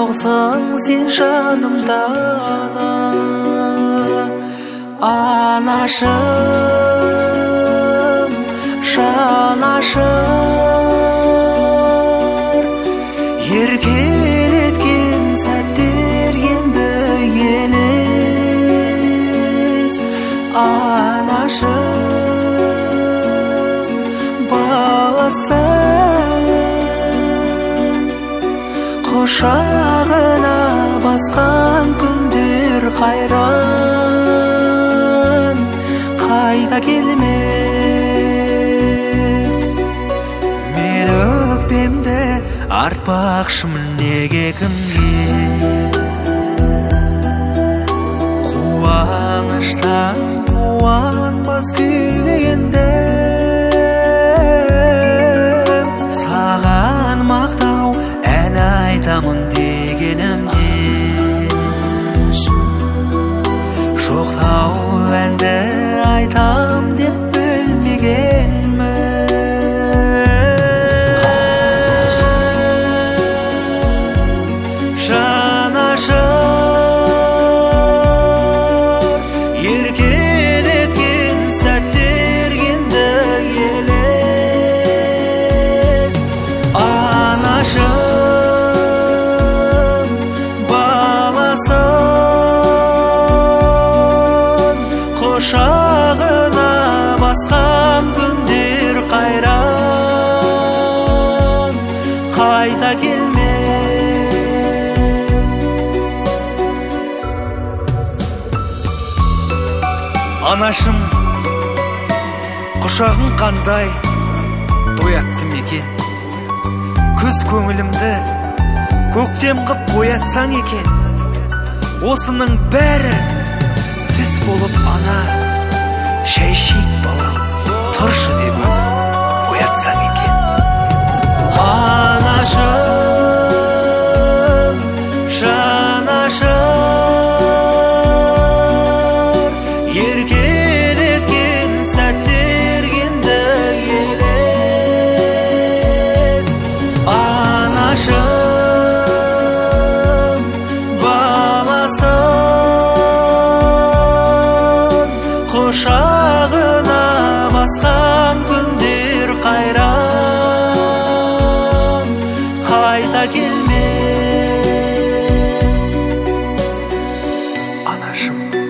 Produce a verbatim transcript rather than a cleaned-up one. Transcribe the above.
жоқсың сен жанымда, анашым, жанашыр. Еркелеткен сәттер енді елес, анашым, баласың. Құшағына басқан күндер қайран, қайта келмес. Мен өкпемді артпақшымын неге кімге, қуаныштан қуанбас күйге енді. Саған мақтау ән айтамын дегенімде, жоқтау әнді айтам деп білмегенмін. Жанашыр, еркелеткен сәттер енді елес, анашым, баласың. Құшағына басқан күндер қайран, қайта келмес. Анашым, құшағың қандай тоятты мекен, күз көңілімді көктем қып боятсаң екен. Осының бәрі түс болып ана, шәй ішейік балам, тұршы деп өзің оятсаң екен. Анашым, жанашыр, еркелеткен сәттер енді елес, анашым, баласың. Құшағына басқан күндер қайран, қайта келмес. Анашым.